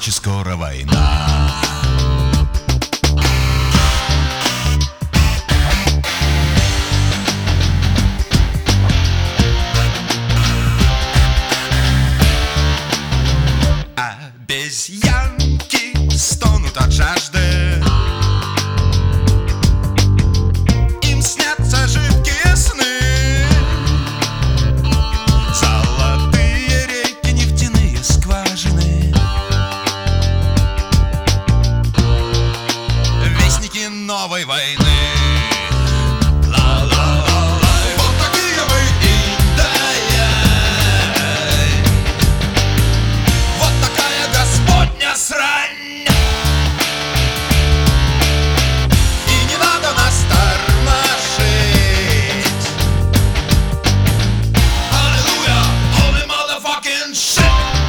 ночи скоро война. Обезьянки стонут от жажды, им снятся жидкие сны. Золотые реки, нефтяные скважины, вестники новой войны. Вот такие мы, Индия, вот такая Господня срань. И не надо нас тормошить. Аллилуйя, holy motherfucking shit.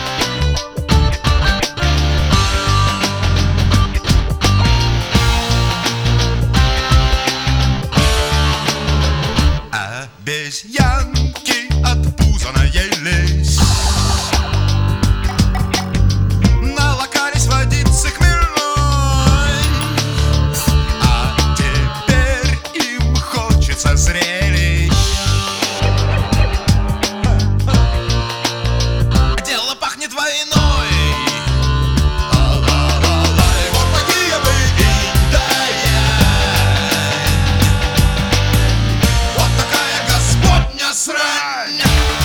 Обезьянки от пуза наелись, налокались водицы хмельной, а теперь им хочется зрелищ. Дело пахнет войной. Вот такие мы, Индия, вот такая Господня срань.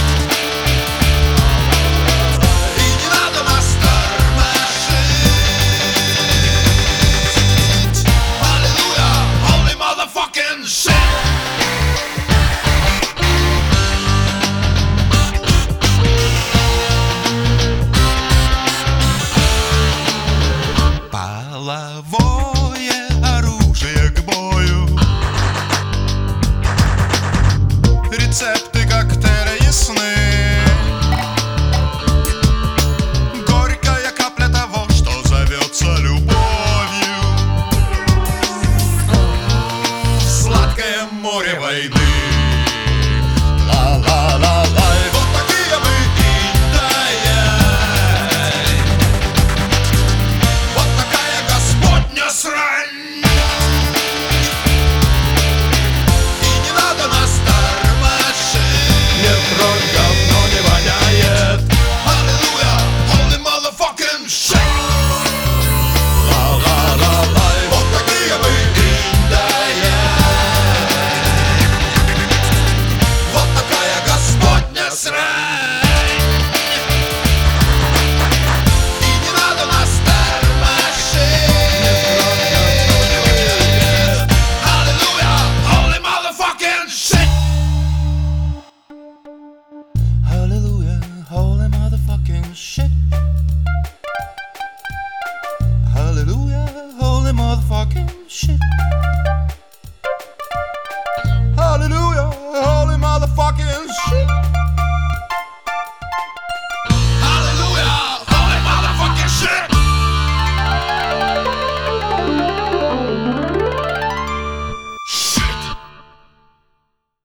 И не надо нас тормошить. Аллилуйя, holy motherfucking shit. Половое оружие к бою, рецепты коктейля ясны, горькая капля того, что зовется любовью, сладкое море войны. Вот такие мы, Индия, вот такая Господня срань. И не надо нас тормошить. Метро говно не воняет. Аллилуйя, holy motherfucking shit. Вот такие мы, Индия, вот такая Господня срань. И не надо нас тормошить. Аллилуйя, holy motherfucking shit. Hallelujah, holy motherfucking shit. Hallelujah, holy motherfucking shit.